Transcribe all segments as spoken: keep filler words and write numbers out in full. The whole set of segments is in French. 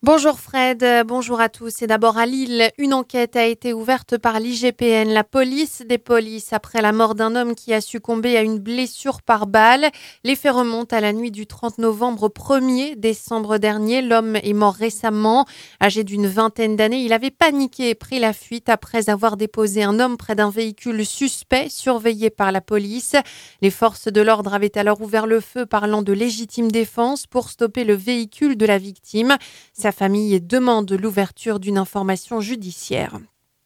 Bonjour Fred, euh, bonjour à tous. Et d'abord à Lille, une enquête a été ouverte par l'I G P N, la police des polices, après la mort d'un homme qui a succombé à une blessure par balle. Les faits remontent à la nuit du trente novembre au premier décembre dernier. L'homme est mort récemment. Âgé d'une vingtaine d'années, il avait paniqué et pris la fuite après avoir déposé un homme près d'un véhicule suspect surveillé par la police. Les forces de l'ordre avaient alors ouvert le feu parlant de légitime défense pour stopper le véhicule de la victime. Sa famille demande l'ouverture d'une information judiciaire.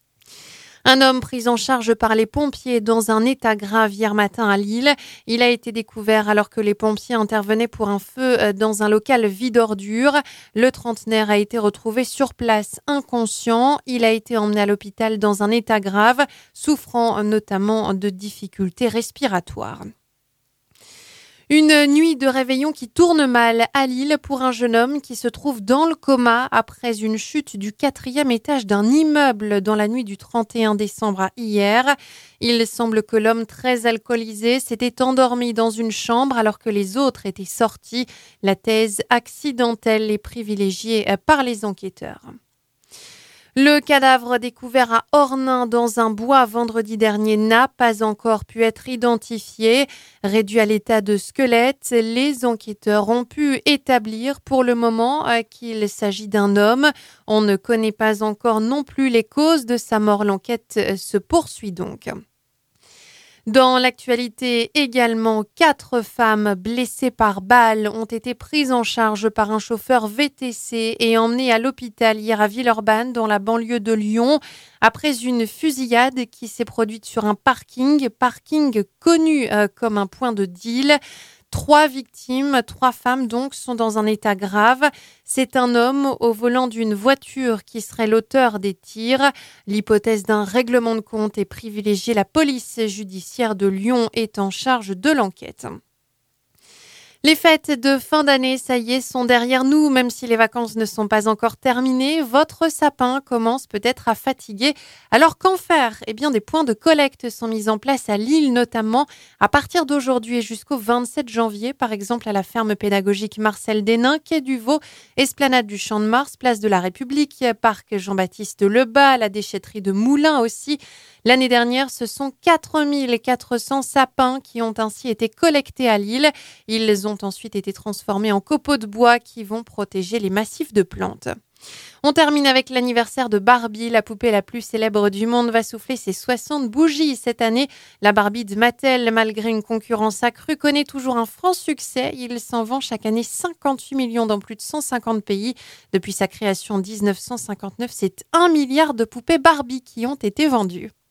Un homme pris en charge par les pompiers dans un état grave hier matin à Lille. Il a été découvert alors que les pompiers intervenaient pour un feu dans un local vide ordures. Le trentenaire a été retrouvé sur place inconscient. Il a été emmené à l'hôpital dans un état grave, souffrant notamment de difficultés respiratoires. Une nuit de réveillon qui tourne mal à Lille pour un jeune homme qui se trouve dans le coma après une chute du quatrième étage d'un immeuble dans la nuit du trente et un décembre à hier. Il semble que l'homme très alcoolisé s'était endormi dans une chambre alors que les autres étaient sortis. La thèse accidentelle est privilégiée par les enquêteurs. Le cadavre découvert à Ornain dans un bois vendredi dernier n'a pas encore pu être identifié. Réduit à l'état de squelette, les enquêteurs ont pu établir pour le moment qu'il s'agit d'un homme. On ne connaît pas encore non plus les causes de sa mort. L'enquête se poursuit donc. Dans l'actualité également, quatre femmes blessées par balle ont été prises en charge par un chauffeur V T C et emmenées à l'hôpital hier à Villeurbanne dans la banlieue de Lyon après une fusillade qui s'est produite sur un parking, parking connu euh, comme un point de deal. Trois victimes, trois femmes donc, sont dans un état grave. C'est un homme au volant d'une voiture qui serait l'auteur des tirs. L'hypothèse d'un règlement de compte est privilégiée. La police judiciaire de Lyon est en charge de l'enquête. Les fêtes de fin d'année, ça y est, sont derrière nous, même si les vacances ne sont pas encore terminées. Votre sapin commence peut-être à fatiguer. Alors qu'en faire ? Eh bien, des points de collecte sont mis en place à Lille notamment à partir d'aujourd'hui et jusqu'au vingt-sept janvier, par exemple à la ferme pédagogique Marcel Denain, quai du Vau, esplanade du Champ de Mars, place de la République, parc Jean-Baptiste Lebas, la déchetterie de Moulins aussi. L'année dernière, ce sont quatre mille quatre cents sapins qui ont ainsi été collectés à Lille. Ils ont ensuite été transformés en copeaux de bois qui vont protéger les massifs de plantes. On termine avec l'anniversaire de Barbie. La poupée la plus célèbre du monde va souffler ses soixante bougies cette année. La Barbie de Mattel, malgré une concurrence accrue, connaît toujours un franc succès. Il s'en vend chaque année cinquante-huit millions dans plus de cent cinquante pays. Depuis sa création en dix-neuf cent cinquante-neuf, c'est un milliard de poupées Barbie qui ont été vendues.